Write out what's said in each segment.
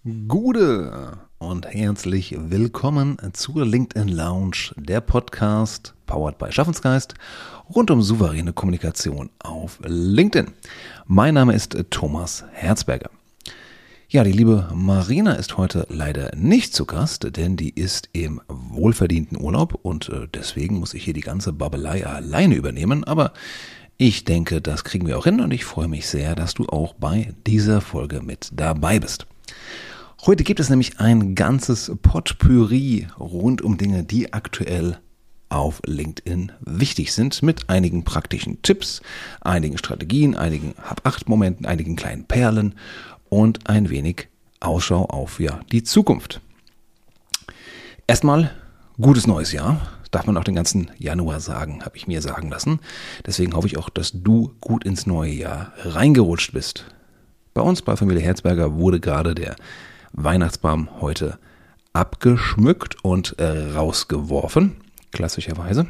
Gude und herzlich willkommen zur LinkedIn Lounge, der Podcast powered by Schaffensgeist rund um souveräne Kommunikation auf LinkedIn. Mein Name ist Thomas Herzberger. Ja, die liebe Marina ist heute leider nicht zu Gast, denn die ist im wohlverdienten Urlaub und deswegen muss ich hier die ganze Babbelei alleine übernehmen, aber ich denke, das kriegen wir auch hin und ich freue mich sehr, dass du auch bei dieser Folge mit dabei bist. Heute gibt es nämlich ein ganzes Potpourri rund um Dinge, die aktuell auf LinkedIn wichtig sind, mit einigen praktischen Tipps, einigen Strategien, einigen Hab-8-Momenten, einigen kleinen Perlen und ein wenig Ausschau auf die Zukunft. Erstmal gutes neues Jahr, darf man auch den ganzen Januar sagen, habe ich mir sagen lassen. Deswegen hoffe ich auch, dass du gut ins neue Jahr reingerutscht bist. Bei uns, bei Familie Herzberger, wurde gerade der Weihnachtsbaum heute abgeschmückt und rausgeworfen, klassischerweise.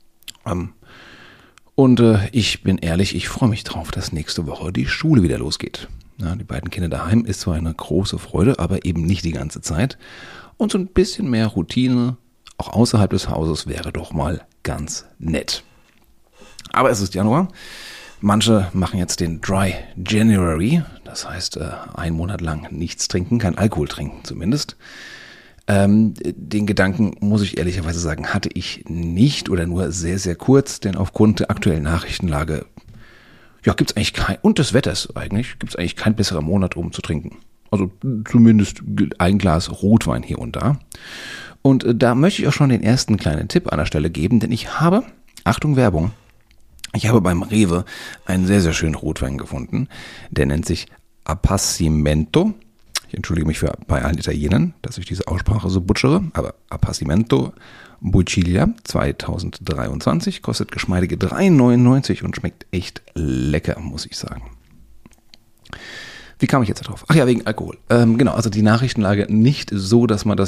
Ich bin ehrlich, ich freue mich drauf, dass nächste Woche die Schule wieder losgeht. Ja, die beiden Kinder daheim ist zwar eine große Freude, aber eben nicht die ganze Zeit. Und so ein bisschen mehr Routine, auch außerhalb des Hauses, wäre doch mal ganz nett. Aber es ist Januar. Manche machen jetzt den Dry January, das heißt 1 Monat lang nichts trinken, kein Alkohol trinken zumindest. Den Gedanken, muss ich ehrlicherweise sagen, hatte ich nicht oder nur sehr, sehr kurz, denn aufgrund der aktuellen Nachrichtenlage gibt es eigentlich und des Wetters eigentlich, gibt es eigentlich kein besserer Monat, um zu trinken. Also zumindest ein Glas Rotwein hier und da. Und da möchte ich auch schon den ersten kleinen Tipp an der Stelle geben, denn ich habe, Achtung Werbung, ich habe beim Rewe einen sehr, sehr schönen Rotwein gefunden. Der nennt sich Appassimento. Ich entschuldige mich bei allen Italienern, dass ich diese Aussprache so butschere, aber Appassimento Buciglia 2023 kostet geschmeidige 3,99 und schmeckt echt lecker, muss ich sagen. Wie kam ich jetzt darauf? Ach ja, wegen Alkohol. Also die Nachrichtenlage nicht so, dass man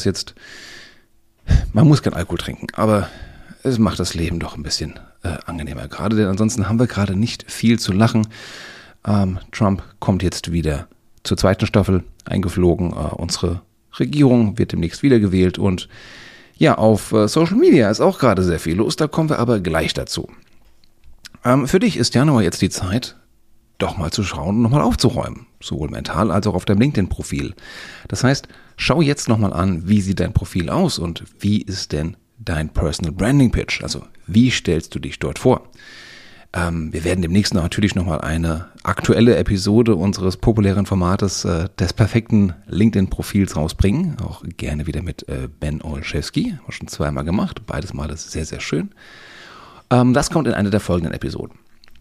man muss kein Alkohol trinken, aber es macht das Leben doch ein bisschen angenehmer gerade, denn ansonsten haben wir gerade nicht viel zu lachen. Trump kommt jetzt wieder zur 2. Staffel eingeflogen. Unsere Regierung wird demnächst wiedergewählt und auf Social Media ist auch gerade sehr viel los, da kommen wir aber gleich dazu. Für dich ist Januar jetzt die Zeit, doch mal zu schauen und nochmal aufzuräumen, sowohl mental als auch auf deinem LinkedIn-Profil. Das heißt, schau jetzt nochmal an, wie sieht dein Profil aus und wie ist denn dein Personal Branding Pitch, also wie stellst du dich dort vor? Wir werden demnächst natürlich nochmal eine aktuelle Episode unseres populären Formates des perfekten LinkedIn-Profils rausbringen, auch gerne wieder mit Ben Olszewski, haben wir schon 2-mal gemacht, beides Mal ist sehr, sehr schön. Das kommt in einer der folgenden Episoden.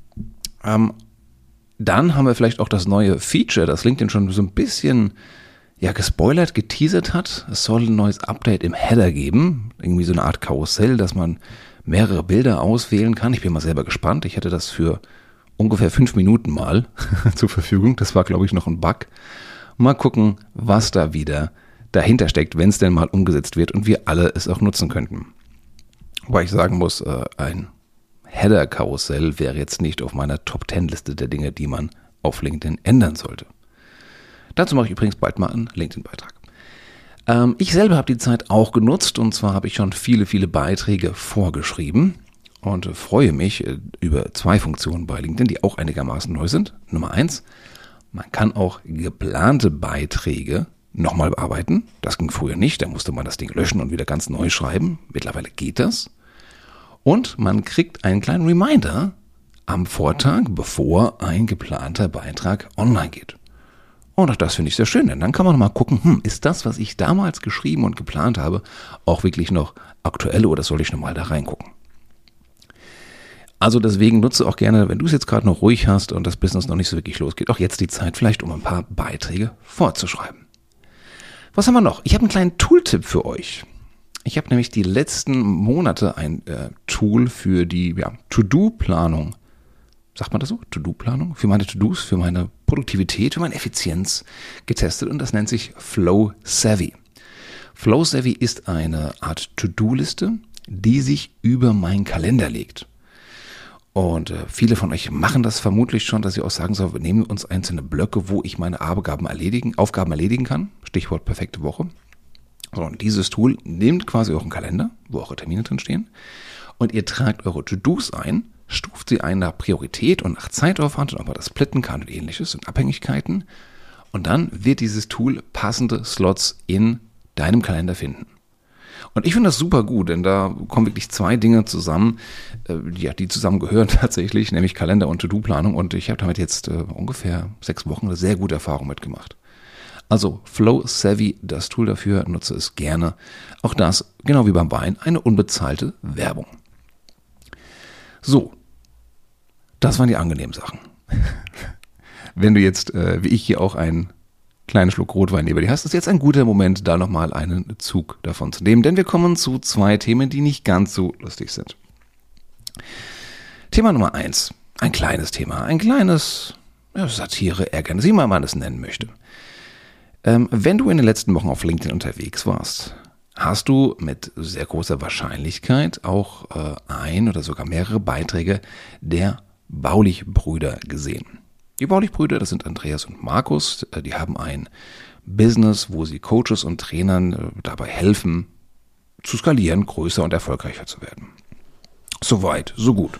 Dann haben wir vielleicht auch das neue Feature, das LinkedIn schon so ein bisschen gespoilert, geteasert hat. Es soll ein neues Update im Header geben. Irgendwie so eine Art Karussell, dass man mehrere Bilder auswählen kann. Ich bin mal selber gespannt. Ich hatte das für ungefähr 5 Minuten mal zur Verfügung. Das war, glaube ich, noch ein Bug. Mal gucken, was da wieder dahinter steckt, wenn es denn mal umgesetzt wird und wir alle es auch nutzen könnten. Wobei ich sagen muss, ein Header-Karussell wäre jetzt nicht auf meiner Top-10-Liste der Dinge, die man auf LinkedIn ändern sollte. Dazu mache ich übrigens bald mal einen LinkedIn-Beitrag. Ich selber habe die Zeit auch genutzt und zwar habe ich schon viele, viele Beiträge vorgeschrieben und freue mich über 2 Funktionen bei LinkedIn, die auch einigermaßen neu sind. Nummer 1, man kann auch geplante Beiträge nochmal bearbeiten. Das ging früher nicht, da musste man das Ding löschen und wieder ganz neu schreiben. Mittlerweile geht das. Und man kriegt einen kleinen Reminder am Vortag, bevor ein geplanter Beitrag online geht. Und auch das finde ich sehr schön, denn dann kann man mal gucken, ist das, was ich damals geschrieben und geplant habe, auch wirklich noch aktuell oder soll ich nochmal da reingucken? Also deswegen nutze auch gerne, wenn du es jetzt gerade noch ruhig hast und das Business noch nicht so wirklich losgeht, auch jetzt die Zeit vielleicht, um ein paar Beiträge vorzuschreiben. Was haben wir noch? Ich habe einen kleinen Tooltip für euch. Ich habe nämlich die letzten Monate ein Tool für die To-Do-Planung, sagt man das so? To-Do-Planung? Für meine To-Dos, für meine Produktivität, für meine Effizienz getestet und das nennt sich Flow Savvy. Flow Savvy ist eine Art To-Do-Liste, die sich über meinen Kalender legt. Und viele von euch machen das vermutlich schon, dass sie auch sagen, so, wir nehmen uns einzelne Blöcke, wo ich meine Aufgaben erledigen kann. Stichwort perfekte Woche. So, und dieses Tool nimmt quasi euren Kalender, wo eure Termine drin stehen, und ihr tragt eure To-Dos ein, stuft sie ein nach Priorität und nach Zeitaufwand und ob man das splitten kann und ähnliches und Abhängigkeiten. Und dann wird dieses Tool passende Slots in deinem Kalender finden. Und ich finde das super gut, denn da kommen wirklich zwei Dinge zusammen, die zusammengehören tatsächlich, nämlich Kalender und To-Do-Planung. Und ich habe damit jetzt ungefähr 6 Wochen eine sehr gute Erfahrung mitgemacht. Also Flow Savvy, das Tool dafür, nutze es gerne. Auch das, genau wie beim Wein, eine unbezahlte Werbung. So, das waren die angenehmen Sachen. Wenn du jetzt, wie ich hier auch einen kleinen Schluck Rotwein neben dir hast, ist jetzt ein guter Moment, da nochmal einen Zug davon zu nehmen, denn wir kommen zu 2 Themen, die nicht ganz so lustig sind. Thema Nummer 1, ein kleines Thema, ein kleines Satire, Ärgernis, wie man es nennen möchte. Wenn du in den letzten Wochen auf LinkedIn unterwegs warst, hast du mit sehr großer Wahrscheinlichkeit auch ein oder sogar mehrere Beiträge der Baulich-Brüder gesehen. Die Baulich-Brüder, das sind Andreas und Markus, die haben ein Business, wo sie Coaches und Trainern dabei helfen, zu skalieren, größer und erfolgreicher zu werden. Soweit, so gut.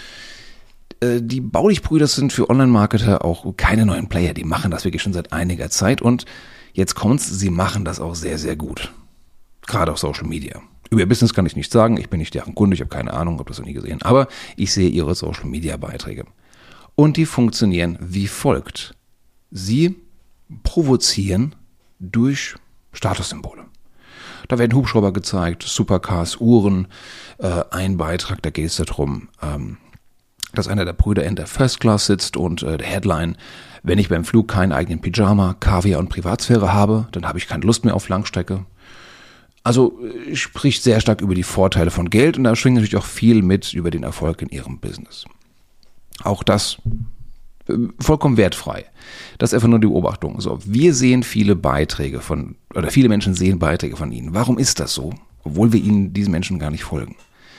Die Baulich-Brüder sind für Online-Marketer auch keine neuen Player, die machen das wirklich schon seit einiger Zeit und jetzt kommt's, sie machen das auch sehr, sehr gut. Gerade auf Social Media. Über ihr Business kann ich nichts sagen, ich bin nicht deren Kunde, ich habe keine Ahnung, habe das noch nie gesehen, aber ich sehe ihre Social Media Beiträge. Und die funktionieren wie folgt. Sie provozieren durch Statussymbole. Da werden Hubschrauber gezeigt, Supercars, Uhren, ein Beitrag, da geht es darum, dass einer der Brüder in der First Class sitzt und der Headline, wenn ich beim Flug keinen eigenen Pyjama, Kaviar und Privatsphäre habe, dann habe ich keine Lust mehr auf Langstrecke. Also spricht sehr stark über die Vorteile von Geld und da schwingt natürlich auch viel mit über den Erfolg in ihrem Business. Auch das vollkommen wertfrei. Das ist einfach nur die Beobachtung. So, wir sehen viele Menschen sehen Beiträge von ihnen. Warum ist das so? Obwohl wir diesen Menschen gar nicht folgen.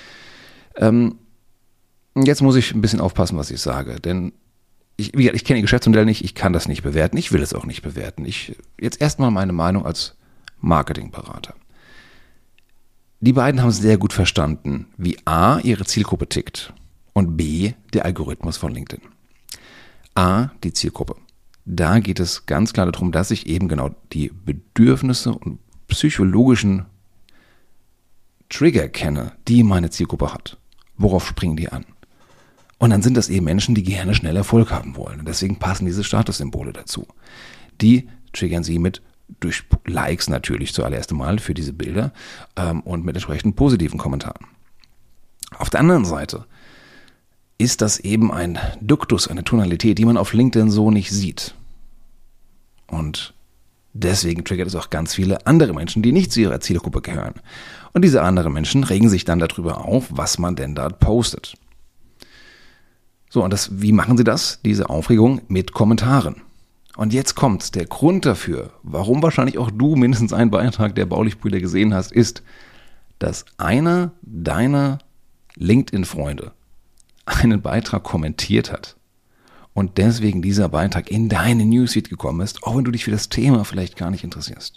Jetzt muss ich ein bisschen aufpassen, was ich sage, denn ich kenne die Geschäftsmodelle nicht, ich kann das nicht bewerten, ich will es auch nicht bewerten. Jetzt erstmal meine Meinung als Marketingberater. Die beiden haben sehr gut verstanden, wie A, ihre Zielgruppe tickt und B, der Algorithmus von LinkedIn. A, die Zielgruppe. Da geht es ganz klar darum, dass ich eben genau die Bedürfnisse und psychologischen Trigger kenne, die meine Zielgruppe hat. Worauf springen die an? Und dann sind das eben Menschen, die gerne schnell Erfolg haben wollen. Und deswegen passen diese Statussymbole dazu. Die triggern sie durch Likes natürlich zuallererst einmal für diese Bilder und mit entsprechend positiven Kommentaren. Auf der anderen Seite ist das eben ein Duktus, eine Tonalität, die man auf LinkedIn so nicht sieht. Und deswegen triggert es auch ganz viele andere Menschen, die nicht zu ihrer Zielgruppe gehören. Und diese anderen Menschen regen sich dann darüber auf, was man denn da postet. So, und wie machen sie das? Diese Aufregung mit Kommentaren. Und jetzt kommt der Grund dafür, warum wahrscheinlich auch du mindestens einen Beitrag der Baulich-Brüder gesehen hast, ist, dass einer deiner LinkedIn-Freunde einen Beitrag kommentiert hat und deswegen dieser Beitrag in deine Newsfeed gekommen ist, auch wenn du dich für das Thema vielleicht gar nicht interessierst.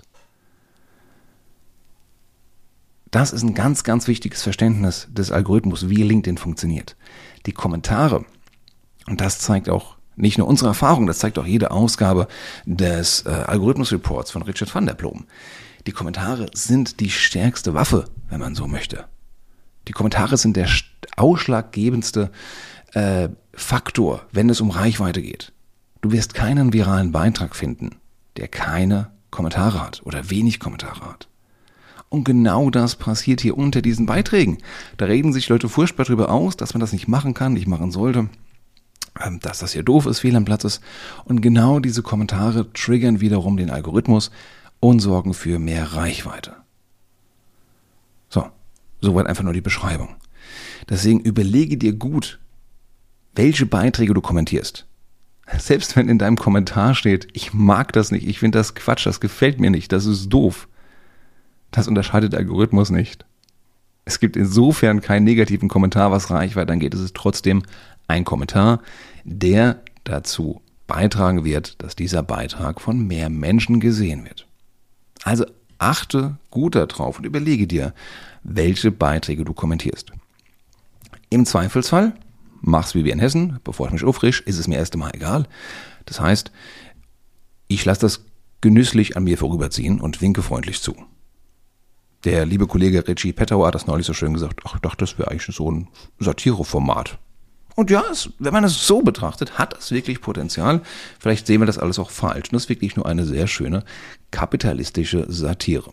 Das ist ein ganz, ganz wichtiges Verständnis des Algorithmus, wie LinkedIn funktioniert. Die Kommentare, und das zeigt auch nicht nur unsere Erfahrung, das zeigt auch jede Ausgabe des Algorithmus-Reports von Richard van der Ploem. Die Kommentare sind die stärkste Waffe, wenn man so möchte. Die Kommentare sind der ausschlaggebendste Faktor, wenn es um Reichweite geht. Du wirst keinen viralen Beitrag finden, der keine Kommentare hat oder wenig Kommentare hat. Und genau das passiert hier unter diesen Beiträgen. Da reden sich Leute furchtbar darüber aus, dass man das nicht machen kann, nicht machen sollte, dass das hier doof ist, fehl am Platz ist. Und genau diese Kommentare triggern wiederum den Algorithmus und sorgen für mehr Reichweite. So, soweit einfach nur die Beschreibung. Deswegen überlege dir gut, welche Beiträge du kommentierst. Selbst wenn in deinem Kommentar steht, ich mag das nicht, ich finde das Quatsch, das gefällt mir nicht, das ist doof. Das unterscheidet der Algorithmus nicht. Es gibt insofern keinen negativen Kommentar, was Reichweite angeht. Es ist trotzdem ein Kommentar, der dazu beitragen wird, dass dieser Beitrag von mehr Menschen gesehen wird. Also achte gut darauf und überlege dir, welche Beiträge du kommentierst. Im Zweifelsfall, mach's wie wir in Hessen, bevor ich mich aufrisch, ist es mir erst einmal egal. Das heißt, ich lasse das genüsslich an mir vorüberziehen und winke freundlich zu. Der liebe Kollege Richie Pettauer hat das neulich so schön gesagt, ach, ich dachte, das wäre eigentlich so ein Satireformat. Und ja, wenn man es so betrachtet, hat das wirklich Potenzial. Vielleicht sehen wir das alles auch falsch. Und das ist wirklich nur eine sehr schöne kapitalistische Satire.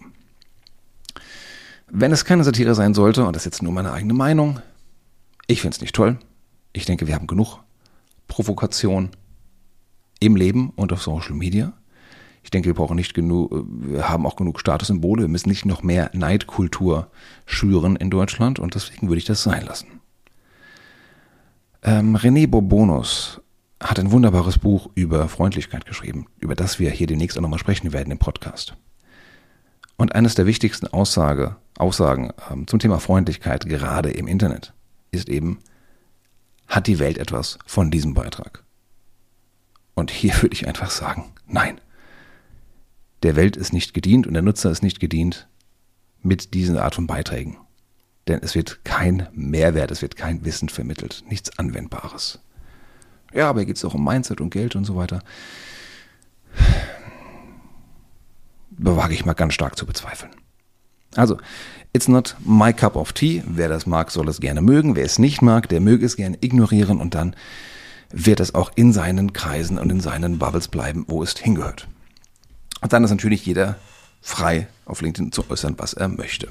Wenn es keine Satire sein sollte, und das ist jetzt nur meine eigene Meinung, ich finde es nicht toll. Ich denke, wir haben genug Provokation im Leben und auf Social Media. Ich denke, wir brauchen nicht genug, wir haben auch genug Statussymbole. Wir müssen nicht noch mehr Neidkultur schüren in Deutschland und deswegen würde ich das sein lassen. René Bourbonus hat ein wunderbares Buch über Freundlichkeit geschrieben, über das wir hier demnächst auch nochmal sprechen werden im Podcast. Und eines der wichtigsten Aussagen zum Thema Freundlichkeit, gerade im Internet, ist eben, hat die Welt etwas von diesem Beitrag? Und hier würde ich einfach sagen, nein. Der Welt ist nicht gedient und der Nutzer ist nicht gedient mit dieser Art von Beiträgen. Denn es wird kein Mehrwert, es wird kein Wissen vermittelt, nichts Anwendbares. Ja, aber hier geht es auch um Mindset und Geld und so weiter. Bewage ich mal ganz stark zu bezweifeln. Also, it's not my cup of tea. Wer das mag, soll es gerne mögen. Wer es nicht mag, der möge es gerne ignorieren und dann wird es auch in seinen Kreisen und in seinen Bubbles bleiben, wo es hingehört. Und dann ist natürlich jeder frei, auf LinkedIn zu äußern, was er möchte.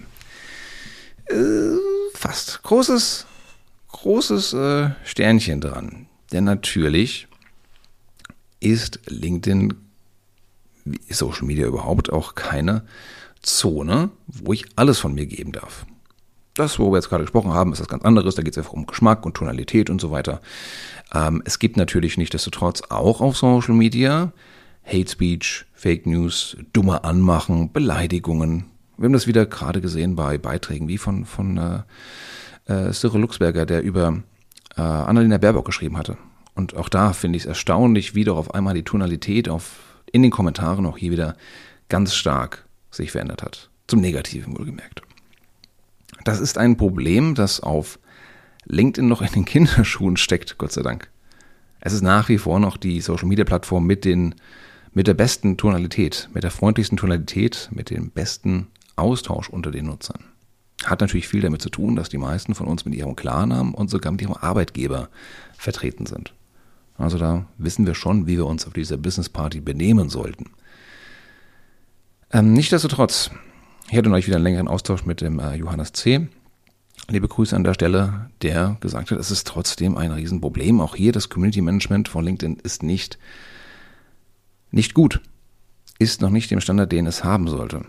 Fast. Großes Sternchen dran. Denn natürlich ist LinkedIn, wie Social Media überhaupt, auch keine Zone, wo ich alles von mir geben darf. Das, worüber wir jetzt gerade gesprochen haben, ist was ganz anderes. Da geht es einfach um Geschmack und Tonalität und so weiter. Es gibt natürlich nichtsdestotrotz auch auf Social Media Hate Speech, Fake News, dumme Anmachen, Beleidigungen. Wir haben das wieder gerade gesehen bei Beiträgen wie von Cyril Luxberger, der über Annalena Baerbock geschrieben hatte. Und auch da finde ich es erstaunlich, wie doch auf einmal die Tonalität in den Kommentaren auch hier wieder ganz stark sich verändert hat. Zum Negativen wohlgemerkt. Das ist ein Problem, das auf LinkedIn noch in den Kinderschuhen steckt, Gott sei Dank. Es ist nach wie vor noch die Social-Media-Plattform mit der besten Tonalität, mit der freundlichsten Tonalität, mit dem besten Austausch unter den Nutzern. Hat natürlich viel damit zu tun, dass die meisten von uns mit ihrem Klarnamen und sogar mit ihrem Arbeitgeber vertreten sind. Also da wissen wir schon, wie wir uns auf dieser Business-Party benehmen sollten. Nichtsdestotrotz, ich hatte neulich wieder einen längeren Austausch mit dem Johannes C. Liebe Grüße an der Stelle, der gesagt hat, es ist trotzdem ein Riesenproblem. Auch hier das Community-Management von LinkedIn ist nicht gut, ist noch nicht dem Standard, den es haben sollte.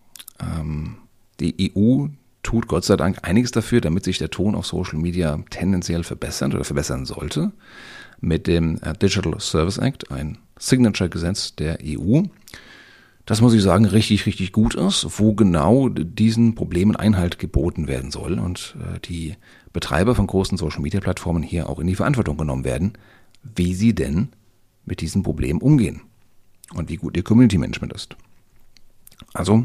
Die EU tut Gott sei Dank einiges dafür, damit sich der Ton auf Social Media tendenziell verbessert oder verbessern sollte. Mit dem Digital Service Act, ein Signature-Gesetz der EU. Das muss ich sagen, richtig, richtig gut ist, wo genau diesen Problemen Einhalt geboten werden soll und die Betreiber von großen Social-Media-Plattformen hier auch in die Verantwortung genommen werden, wie sie denn mit diesem Problem umgehen und wie gut ihr Community-Management ist. Also,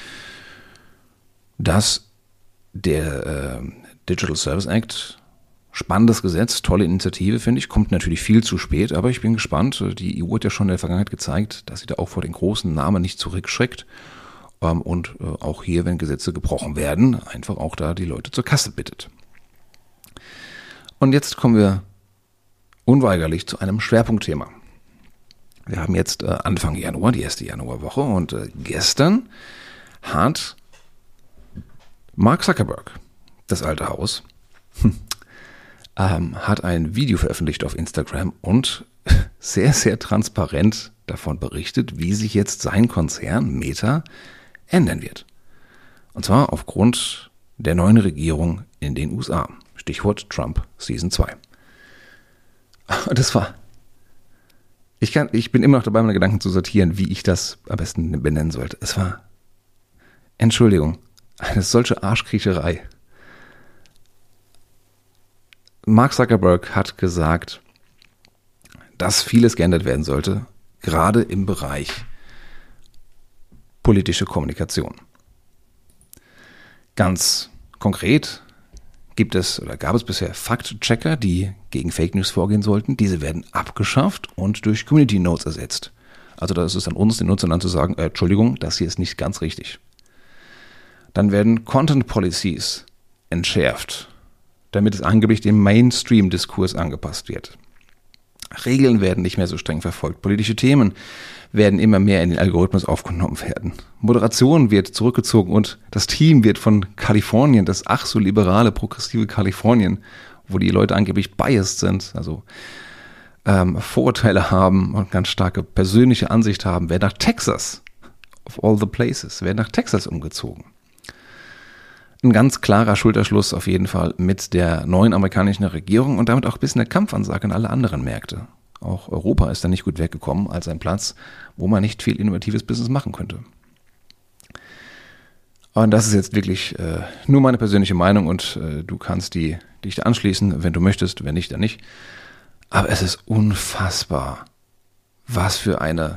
dass der Digital Service Act, spannendes Gesetz, tolle Initiative, finde ich, kommt natürlich viel zu spät, aber ich bin gespannt. Die EU hat ja schon in der Vergangenheit gezeigt, dass sie da auch vor den großen Namen nicht zurückschreckt und auch hier, wenn Gesetze gebrochen werden, einfach auch da die Leute zur Kasse bittet. Und jetzt kommen wir unweigerlich zu einem Schwerpunktthema. Wir haben jetzt Anfang Januar, die erste Januarwoche und gestern hat Mark Zuckerberg, das alte Haus, hat ein Video veröffentlicht auf Instagram und sehr, sehr transparent davon berichtet, wie sich jetzt sein Konzern Meta ändern wird. Und zwar aufgrund der neuen Regierung in den USA. Stichwort Trump Season 2. Das war... Ich bin immer noch dabei, meine Gedanken zu sortieren, wie ich das am besten benennen sollte. Es war, Entschuldigung, eine solche Arschkriecherei. Mark Zuckerberg hat gesagt, dass vieles geändert werden sollte, gerade im Bereich politische Kommunikation. Ganz konkret gab es bisher Fact-Checker, die gegen Fake News vorgehen sollten. Diese werden abgeschafft und durch Community Notes ersetzt. Also da ist es an uns, den Nutzern, dann zu sagen, Entschuldigung, das hier ist nicht ganz richtig. Dann werden Content Policies entschärft, damit es angeblich dem Mainstream-Diskurs angepasst wird. Regeln werden nicht mehr so streng verfolgt. Politische Themen werden immer mehr in den Algorithmus aufgenommen werden. Moderation wird zurückgezogen und das Team wird von Kalifornien, das ach so liberale, progressive Kalifornien, wo die Leute angeblich biased sind, also Vorurteile haben und ganz starke persönliche Ansicht haben, werden nach Texas, of all the places, werden nach Texas umgezogen. Ein ganz klarer Schulterschluss auf jeden Fall mit der neuen amerikanischen Regierung und damit auch ein bisschen der Kampfansage an alle anderen Märkte. Auch Europa ist da nicht gut weggekommen als ein Platz, wo man nicht viel innovatives Business machen könnte. Und das ist jetzt wirklich nur meine persönliche Meinung und du kannst dich da anschließen, wenn du möchtest, wenn nicht, dann nicht. Aber es ist unfassbar, was für eine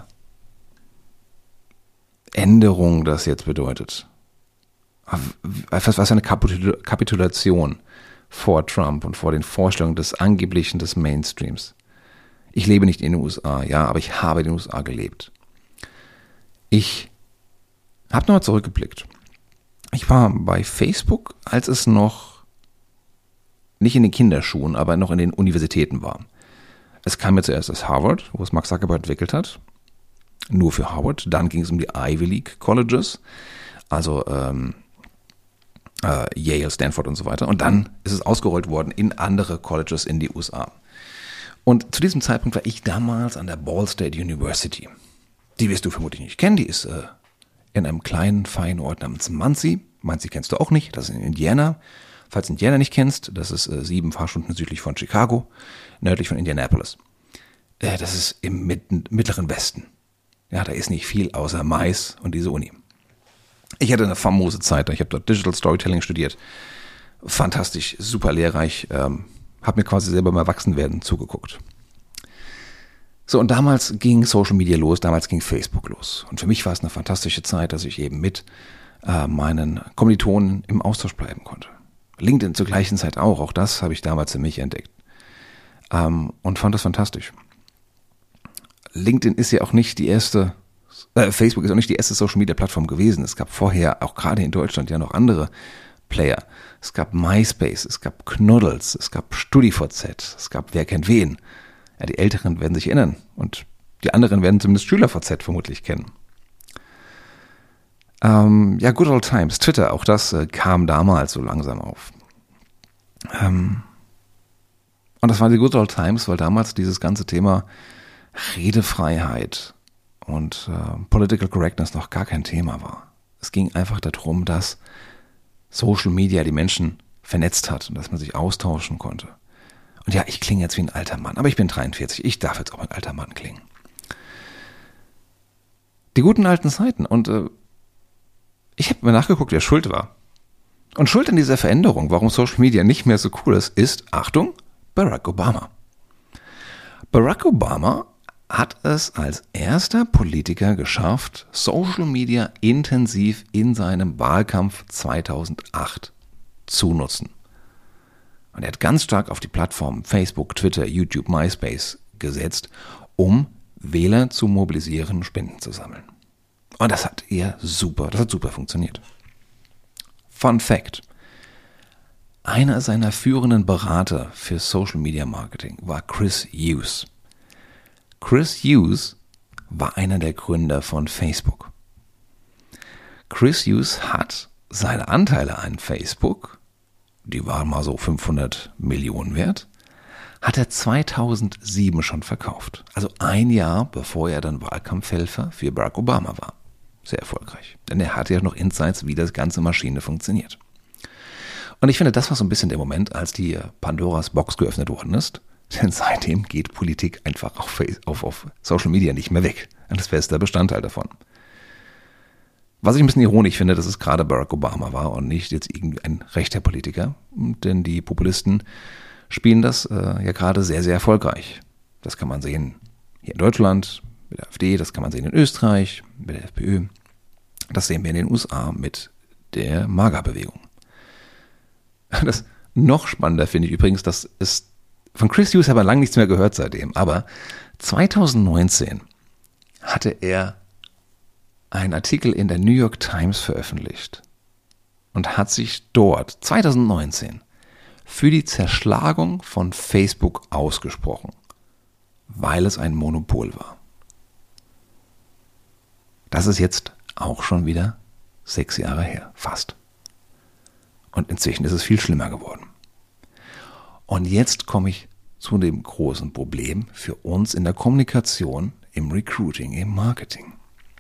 Änderung das jetzt bedeutet. Was für eine Kapitulation vor Trump und vor den Vorstellungen des Angeblichen des Mainstreams. Ich lebe nicht in den USA, ja, aber ich habe in den USA gelebt. Ich habe nochmal zurückgeblickt. Ich war bei Facebook, als es noch nicht in den Kinderschuhen, aber noch in den Universitäten war. Es kam mir zuerst aus Harvard, wo es Mark Zuckerberg entwickelt hat. Nur für Harvard. Dann ging es um die Ivy League Colleges. Also Yale, Stanford und so weiter. Und dann ist es ausgerollt worden in andere Colleges in die USA. Und zu diesem Zeitpunkt war ich damals an der Ball State University. Die wirst du vermutlich nicht kennen. Die ist in einem kleinen, feinen Ort namens Muncie. Muncie kennst du auch nicht. Das ist in Indiana. Falls du Indiana nicht kennst, das ist 7 Fahrstunden südlich von Chicago, nördlich von Indianapolis. Das ist im mittleren Westen. Ja, da ist nicht viel außer Mais und diese Uni. Ich hatte eine famose Zeit. Ich habe dort Digital Storytelling studiert. Fantastisch, super lehrreich. Habe mir quasi selber beim Erwachsenwerden zugeguckt. So, und damals ging Social Media los, damals ging Facebook los. Und für mich war es eine fantastische Zeit, dass ich eben mit meinen Kommilitonen im Austausch bleiben konnte. LinkedIn zur gleichen Zeit auch das habe ich damals für mich entdeckt. Und fand das fantastisch. LinkedIn ist ja auch nicht die erste, Facebook ist auch nicht die erste Social Media Plattform gewesen. Es gab vorher, auch gerade in Deutschland, ja noch andere Player. Es gab MySpace, es gab Knuddels, es gab StudiVZ, es gab Wer kennt wen. Ja, die Älteren werden sich erinnern und die anderen werden zumindest SchülerVZ vermutlich kennen. Ja, Good Old Times, Twitter, auch das kam damals so langsam auf. Und das waren die Good Old Times, weil damals dieses ganze Thema Redefreiheit und Political Correctness noch gar kein Thema war. Es ging einfach darum, dass Social Media die Menschen vernetzt hat und dass man sich austauschen konnte. Und ja, ich klinge jetzt wie ein alter Mann, aber ich bin 43, ich darf jetzt auch ein alter Mann klingen. Die guten alten Zeiten und ich habe mir nachgeguckt, wer schuld war. Und schuld an dieser Veränderung, warum Social Media nicht mehr so cool ist, Achtung, Barack Obama. Barack Obama hat es als erster Politiker geschafft, Social Media intensiv in seinem Wahlkampf 2008 zu nutzen. Und er hat ganz stark auf die Plattformen Facebook, Twitter, YouTube, MySpace gesetzt, um Wähler zu mobilisieren, Spenden zu sammeln. Und das hat super funktioniert. Fun Fact: Einer seiner führenden Berater für Social Media Marketing war Chris Hughes. Chris Hughes war einer der Gründer von Facebook. Chris Hughes hat seine Anteile an Facebook, die waren mal so 500 Millionen wert, hat er 2007 schon verkauft. Also ein Jahr, bevor er dann Wahlkampfhelfer für Barack Obama war. Sehr erfolgreich. Denn er hatte ja noch Insights, wie das ganze Maschine funktioniert. Und ich finde, das war so ein bisschen der Moment, als die Pandoras Box geöffnet worden ist. Denn seitdem geht Politik einfach auf Social Media nicht mehr weg. Das ist fester Bestandteil davon. Was ich ein bisschen ironisch finde, dass es gerade Barack Obama war und nicht jetzt irgendwie ein rechter Politiker. Denn die Populisten spielen das ja gerade sehr, sehr erfolgreich. Das kann man sehen hier in Deutschland mit der AfD, das kann man sehen in Österreich mit der FPÖ. Das sehen wir in den USA mit der MAGA-Bewegung. Das noch spannender finde ich übrigens, dass es von Chris Hughes habe ich lange nichts mehr gehört seitdem, aber 2019 hatte er einen Artikel in der New York Times veröffentlicht und hat sich dort 2019 für die Zerschlagung von Facebook ausgesprochen, weil es ein Monopol war. Das ist jetzt auch schon wieder 6 Jahre her, fast. Und inzwischen ist es viel schlimmer geworden. Und jetzt komme ich zu dem großen Problem für uns in der Kommunikation, im Recruiting, im Marketing.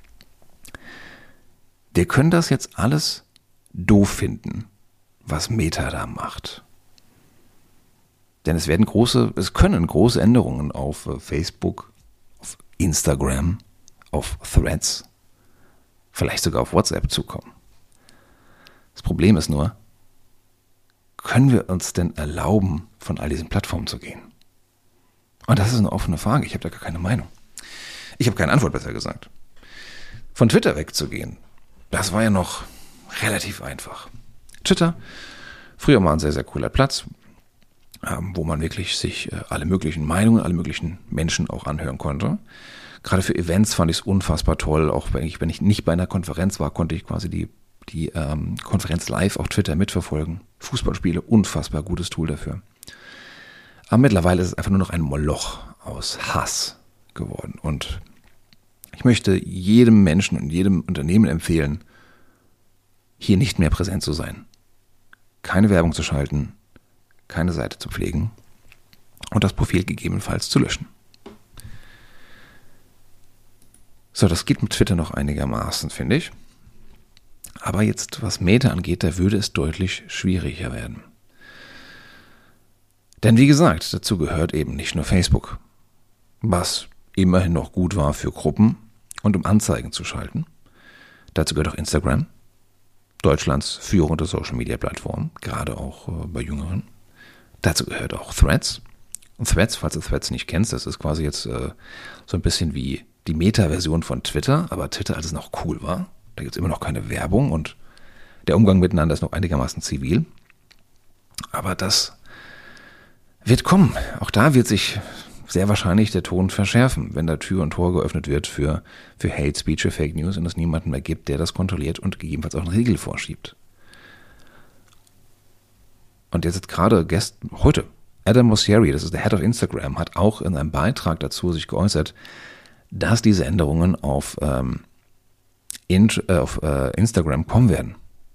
Wir können das jetzt alles doof finden, was Meta da macht. Denn es können große Änderungen auf Facebook, auf Instagram, auf Threads, vielleicht sogar auf WhatsApp zukommen. Das Problem ist nur, können wir uns denn erlauben, von all diesen Plattformen zu gehen? Und das ist eine offene Frage. Ich habe da gar keine Meinung. Ich habe keine Antwort, besser gesagt. Von Twitter wegzugehen, das war ja noch relativ einfach. Twitter, früher mal ein sehr, sehr cooler Platz, wo man wirklich sich alle möglichen Meinungen, alle möglichen Menschen auch anhören konnte. Gerade für Events fand ich es unfassbar toll. Auch wenn ich nicht bei einer Konferenz war, konnte ich quasi die Konferenz live auf Twitter mitverfolgen. Fußballspiele, unfassbar gutes Tool dafür. Aber mittlerweile ist es einfach nur noch ein Moloch aus Hass geworden. Und ich möchte jedem Menschen und jedem Unternehmen empfehlen, hier nicht mehr präsent zu sein. Keine Werbung zu schalten, keine Seite zu pflegen und das Profil gegebenenfalls zu löschen. So, das geht mit Twitter noch einigermaßen, finde ich. Aber jetzt, was Meta angeht, da würde es deutlich schwieriger werden. Denn wie gesagt, dazu gehört eben nicht nur Facebook, was immerhin noch gut war für Gruppen und um Anzeigen zu schalten. Dazu gehört auch Instagram, Deutschlands führende Social-Media-Plattform, gerade auch bei Jüngeren. Dazu gehört auch Threads. Und Threads, falls du Threads nicht kennst, das ist quasi jetzt so ein bisschen wie die Meta-Version von Twitter, aber Twitter, als es noch cool war. Da gibt es immer noch keine Werbung und der Umgang miteinander ist noch einigermaßen zivil. Aber das wird kommen. Auch da wird sich sehr wahrscheinlich der Ton verschärfen, wenn da Tür und Tor geöffnet wird für Hate Speech, für Fake News und es niemanden mehr gibt, der das kontrolliert und gegebenenfalls auch eine Regel vorschiebt. Und jetzt gerade heute, Adam Mosseri, das ist der Head of Instagram, hat auch in einem Beitrag dazu sich geäußert, dass diese Änderungen auf Instagram kommen werden.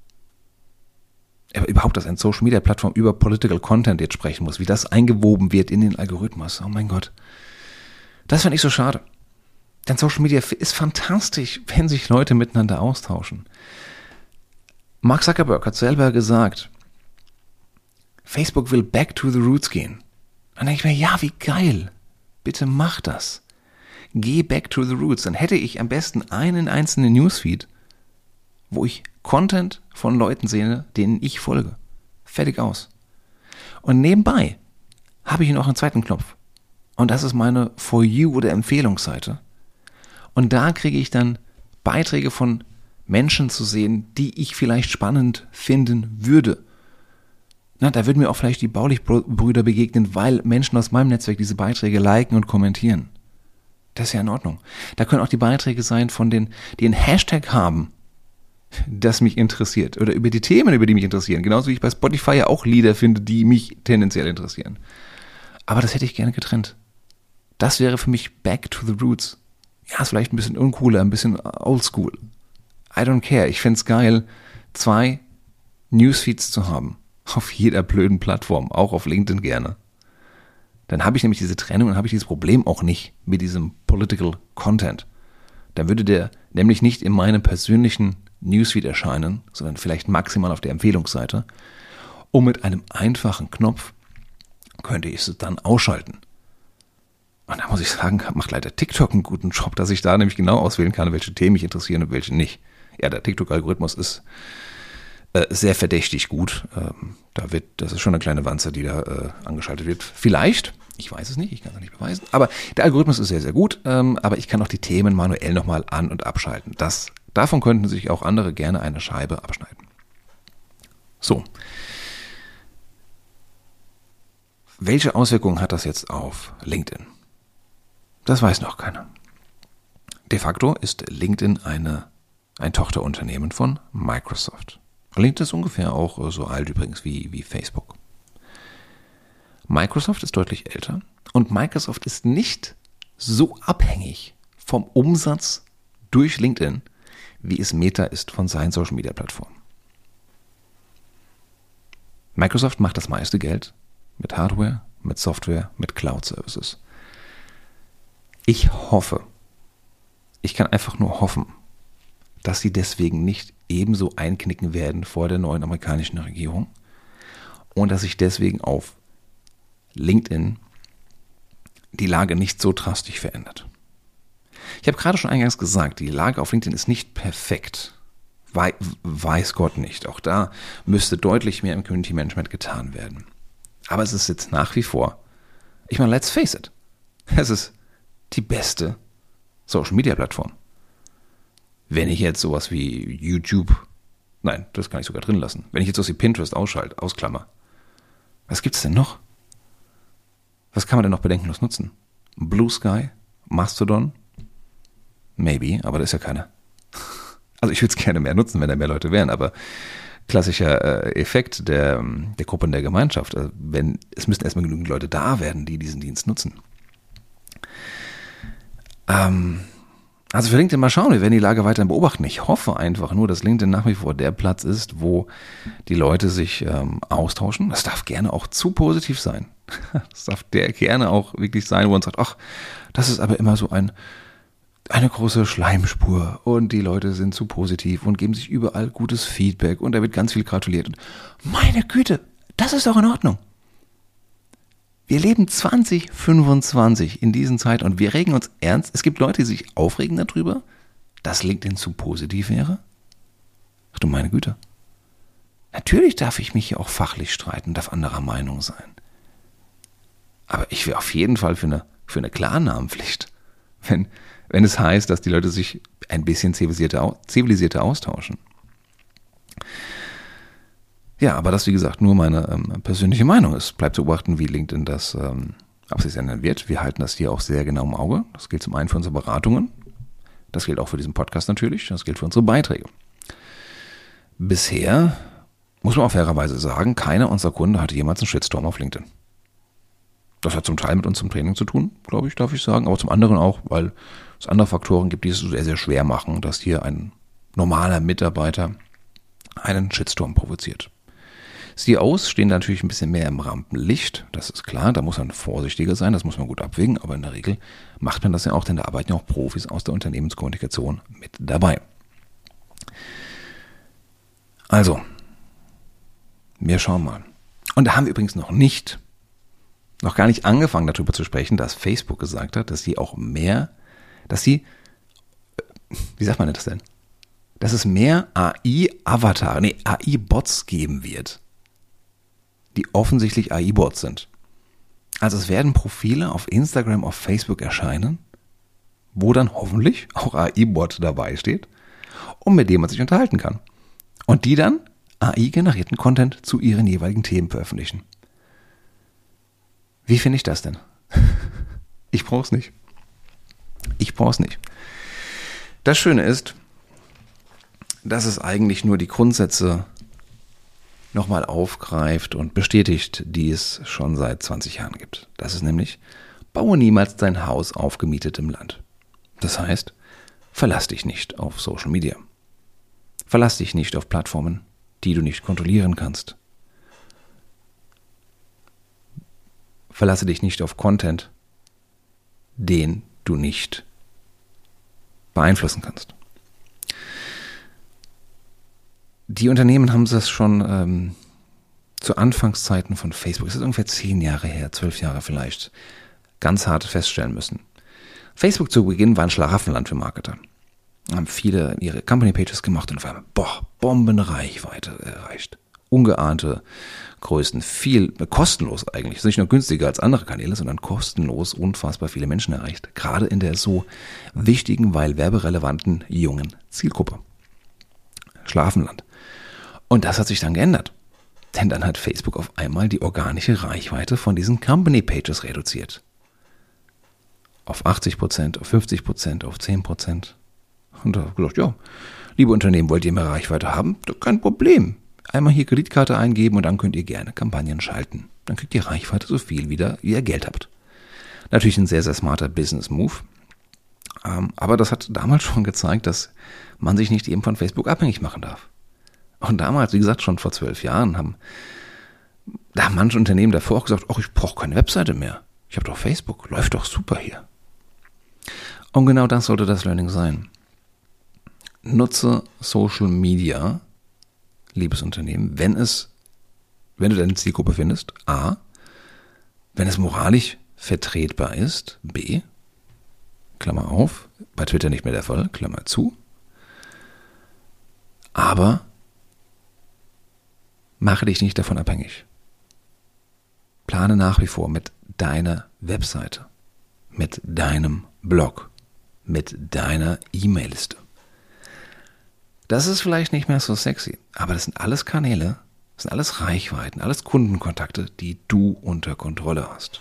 Aber überhaupt, dass eine Social-Media-Plattform über Political Content jetzt sprechen muss, wie das eingewoben wird in den Algorithmus. Oh mein Gott. Das fand ich so schade. Denn Social Media ist fantastisch, wenn sich Leute miteinander austauschen. Mark Zuckerberg hat selber gesagt, Facebook will back to the roots gehen. Dann denke ich mir, ja, wie geil. Bitte mach das. Geh back to the roots. Dann hätte ich am besten einen einzelnen Newsfeed, wo ich Content von Leuten sehe, denen ich folge. Fertig aus. Und nebenbei habe ich noch einen zweiten Knopf. Und das ist meine For You oder Empfehlungsseite. Und da kriege ich dann Beiträge von Menschen zu sehen, die ich vielleicht spannend finden würde. Na, da würden mir auch vielleicht die Baulich-Brüder begegnen, weil Menschen aus meinem Netzwerk diese Beiträge liken und kommentieren. Das ist ja in Ordnung. Da können auch die Beiträge sein von denen, die einen Hashtag haben, das mich interessiert. Oder über die Themen, über die mich interessieren. Genauso wie ich bei Spotify ja auch Lieder finde, die mich tendenziell interessieren. Aber das hätte ich gerne getrennt. Das wäre für mich back to the roots. Ja, ist vielleicht ein bisschen uncooler, ein bisschen oldschool. I don't care. Ich fände es geil, 2 Newsfeeds zu haben. Auf jeder blöden Plattform. Auch auf LinkedIn gerne. Dann habe ich nämlich diese Trennung und habe ich dieses Problem auch nicht mit diesem Political Content. Dann würde der nämlich nicht in meinem persönlichen Newsfeed erscheinen, sondern vielleicht maximal auf der Empfehlungsseite. Und mit einem einfachen Knopf könnte ich es dann ausschalten. Und da muss ich sagen, macht leider TikTok einen guten Job, dass ich da nämlich genau auswählen kann, welche Themen mich interessieren und welche nicht. Ja, der TikTok-Algorithmus ist sehr verdächtig gut. Das ist schon eine kleine Wanze, die da angeschaltet wird. Vielleicht, ich weiß es nicht, ich kann es nicht beweisen, aber der Algorithmus ist sehr, sehr gut, aber ich kann auch die Themen manuell nochmal an- und abschalten. Davon könnten sich auch andere gerne eine Scheibe abschneiden. So. Welche Auswirkungen hat das jetzt auf LinkedIn? Das weiß noch keiner. De facto ist LinkedIn ein Tochterunternehmen von Microsoft. LinkedIn ist ungefähr auch so alt übrigens wie Facebook. Microsoft ist deutlich älter und Microsoft ist nicht so abhängig vom Umsatz durch LinkedIn, wie es Meta ist von seinen Social-Media-Plattformen. Microsoft macht das meiste Geld mit Hardware, mit Software, mit Cloud-Services. Ich kann einfach nur hoffen, dass sie deswegen nicht ebenso einknicken werden vor der neuen amerikanischen Regierung und dass sich deswegen auf LinkedIn die Lage nicht so drastisch verändert. Ich habe gerade schon eingangs gesagt, die Lage auf LinkedIn ist nicht perfekt. Weiß Gott nicht. Auch da müsste deutlich mehr im Community Management getan werden. Aber es ist jetzt nach wie vor, ich meine, let's face it, es ist die beste Social Media Plattform. Wenn ich jetzt sowas wie YouTube, nein, das kann ich sogar drin lassen. Wenn ich jetzt sowas wie Pinterest ausklammer, was gibt's denn noch? Was kann man denn noch bedenkenlos nutzen? Blue Sky? Mastodon? Maybe, aber das ist ja keiner. Also ich würde es gerne mehr nutzen, wenn da mehr Leute wären, aber klassischer Effekt der Gruppe in der Gemeinschaft. Es müssten erstmal genügend Leute da werden, die diesen Dienst nutzen. Also für LinkedIn mal schauen, wir werden die Lage weiterhin beobachten. Ich hoffe einfach nur, dass LinkedIn nach wie vor der Platz ist, wo die Leute sich austauschen. Das darf gerne auch zu positiv sein. Das darf gerne auch wirklich sein, wo man sagt, ach, das ist aber immer so eine große Schleimspur und die Leute sind zu positiv und geben sich überall gutes Feedback und da wird ganz viel gratuliert. Und meine Güte, das ist doch in Ordnung. Wir leben 2025 in diesen Zeiten und wir regen uns ernst. Es gibt Leute, die sich aufregen darüber, dass LinkedIn zu positiv wäre. Ach du meine Güte. Natürlich darf ich mich hier auch fachlich streiten, darf anderer Meinung sein. Aber ich wäre auf jeden Fall für eine Klarnamenpflicht, wenn es heißt, dass die Leute sich ein bisschen zivilisierter austauschen. Ja, aber das, wie gesagt, nur meine persönliche Meinung ist. Bleibt zu beobachten, wie LinkedIn das auf sich ändern wird. Wir halten das hier auch sehr genau im Auge. Das gilt zum einen für unsere Beratungen. Das gilt auch für diesen Podcast natürlich. Das gilt für unsere Beiträge. Bisher, muss man auch fairerweise sagen, keiner unserer Kunden hatte jemals einen Shitstorm auf LinkedIn. Das hat zum Teil mit unserem Training zu tun, glaube ich, darf ich sagen. Aber zum anderen auch, weil es andere Faktoren gibt, die es sehr, sehr schwer machen, dass hier ein normaler Mitarbeiter einen Shitstorm provoziert. CEOs stehen da natürlich ein bisschen mehr im Rampenlicht, das ist klar, da muss man vorsichtiger sein, das muss man gut abwägen, aber in der Regel macht man das ja auch, denn da arbeiten ja auch Profis aus der Unternehmenskommunikation mit dabei. Also, wir schauen mal. Und da haben wir übrigens noch gar nicht angefangen darüber zu sprechen, dass Facebook gesagt hat, dass wie sagt man das denn? Dass es mehr AI-Bots geben wird, die offensichtlich AI-Bots sind. Also es werden Profile auf Instagram, auf Facebook erscheinen, wo dann hoffentlich auch AI-Bot dabei steht und mit dem man sich unterhalten kann. Und die dann AI-generierten Content zu ihren jeweiligen Themen veröffentlichen. Wie finde ich das denn? Ich brauche es nicht. Das Schöne ist, dass es eigentlich nur die Grundsätze nochmal aufgreift und bestätigt, die es schon seit 20 Jahren gibt. Das ist nämlich, baue niemals dein Haus auf gemietetem Land. Das heißt, verlass dich nicht auf Social Media. Verlass dich nicht auf Plattformen, die du nicht kontrollieren kannst. Verlasse dich nicht auf Content, den du nicht beeinflussen kannst. Die Unternehmen haben das schon zu Anfangszeiten von Facebook, das ist ungefähr 10 Jahre her, 12 Jahre vielleicht, ganz hart feststellen müssen. Facebook zu Beginn war ein Schlaraffenland für Marketer. haben viele ihre Company Pages gemacht und auf einmal, Bombenreichweite erreicht. Ungeahnte Größen, viel kostenlos eigentlich. Ist nicht nur günstiger als andere Kanäle, sondern kostenlos unfassbar viele Menschen erreicht. Gerade in der so wichtigen, weil werberelevanten jungen Zielgruppe. Schlafenland. Und das hat sich dann geändert. Denn dann hat Facebook auf einmal die organische Reichweite von diesen Company Pages reduziert. Auf 80%, auf 50%, auf 10%. Und da habe ich gesagt, ja, liebe Unternehmen, wollt ihr mehr Reichweite haben? Kein Problem. Einmal hier Kreditkarte eingeben und dann könnt ihr gerne Kampagnen schalten. Dann kriegt ihr Reichweite so viel wieder, wie ihr Geld habt. Natürlich ein sehr, sehr smarter Business-Move. Aber das hat damals schon gezeigt, dass man sich nicht eben von Facebook abhängig machen darf. Und damals, wie gesagt, schon vor 12 Jahren, haben manche Unternehmen davor auch gesagt, ich brauche keine Webseite mehr. Ich habe doch Facebook, läuft doch super hier. Und genau das sollte das Learning sein. Nutze Social Media, liebes Unternehmen, wenn du deine Zielgruppe findest, A, wenn es moralisch vertretbar ist, B, Klammer auf, bei Twitter nicht mehr der Fall, Klammer zu, aber mache dich nicht davon abhängig. Plane nach wie vor mit deiner Webseite, mit deinem Blog, mit deiner E-Mail-Liste. Das ist vielleicht nicht mehr so sexy, aber das sind alles Kanäle, das sind alles Reichweiten, alles Kundenkontakte, die du unter Kontrolle hast.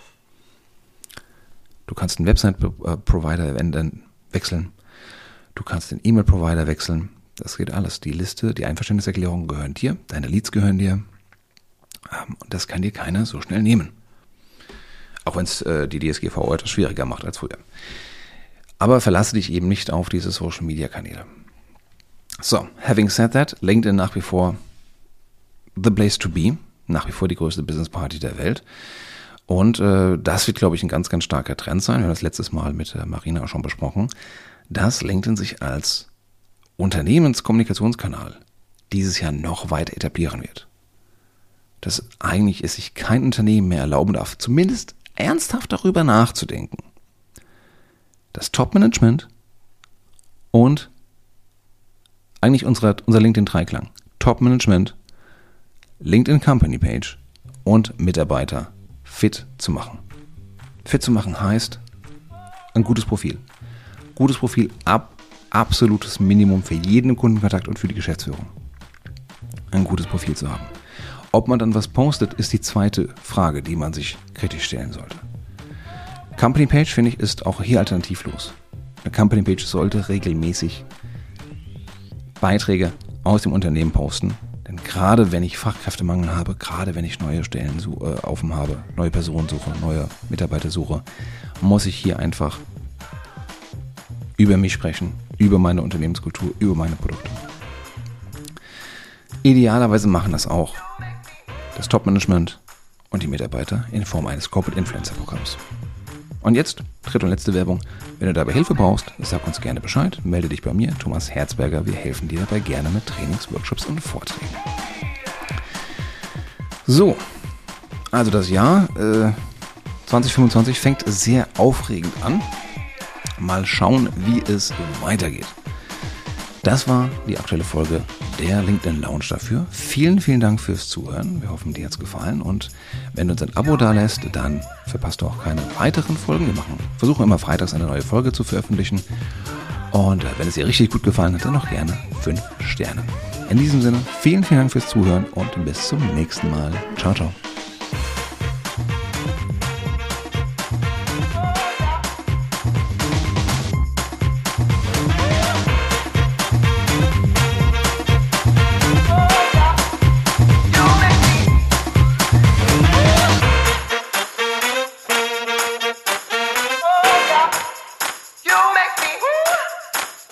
Du kannst den Website-Provider wechseln, du kannst den E-Mail-Provider wechseln, das geht alles. Die Liste, die Einverständniserklärungen gehören dir, deine Leads gehören dir und das kann dir keiner so schnell nehmen. Auch wenn es die DSGVO etwas schwieriger macht als früher. Aber verlasse dich eben nicht auf diese Social-Media-Kanäle. So, having said that, LinkedIn nach wie vor the place to be, nach wie vor die größte Business-Party der Welt. Und das wird, glaube ich, ein ganz, ganz starker Trend sein. Wir haben das letztes Mal mit Marina auch schon besprochen, dass LinkedIn sich als Unternehmenskommunikationskanal dieses Jahr noch weiter etablieren wird. Dass eigentlich es sich kein Unternehmen mehr erlauben darf, zumindest ernsthaft darüber nachzudenken, das Top-Management und eigentlich unser LinkedIn-Dreiklang, Top-Management, LinkedIn-Company-Page und Mitarbeiter fit zu machen. Fit zu machen heißt ein gutes Profil. Gutes Profil absolutes Minimum für jeden Kundenkontakt und für die Geschäftsführung. Ein gutes Profil zu haben. Ob man dann was postet, ist die zweite Frage, die man sich kritisch stellen sollte. Company Page, finde ich, ist auch hier alternativlos. Eine Company Page sollte regelmäßig Beiträge aus dem Unternehmen posten. Denn gerade wenn ich Fachkräftemangel habe, gerade wenn ich neue Stellen offen habe, neue Personen suche, neue Mitarbeiter suche, muss ich hier einfach über mich sprechen, über meine Unternehmenskultur, über meine Produkte. Idealerweise machen das auch das Top-Management und die Mitarbeiter in Form eines Corporate Influencer-Programms. Und jetzt, dritte und letzte Werbung. Wenn du dabei Hilfe brauchst, sag uns gerne Bescheid. Melde dich bei mir, Thomas Herzberger. Wir helfen dir dabei gerne mit Trainings, Workshops und Vorträgen. So, also das Jahr 2025 fängt sehr aufregend an. Mal schauen, wie es weitergeht. Das war die aktuelle Folge der LinkedIn Lounge dafür. Vielen, vielen Dank fürs Zuhören. Wir hoffen, dir hat es gefallen. Und wenn du uns ein Abo dalässt, dann verpasst du auch keine weiteren Folgen. Wir versuchen immer freitags eine neue Folge zu veröffentlichen. Und wenn es dir richtig gut gefallen hat, dann noch gerne 5 Sterne. In diesem Sinne, vielen, vielen Dank fürs Zuhören und bis zum nächsten Mal. Ciao, ciao.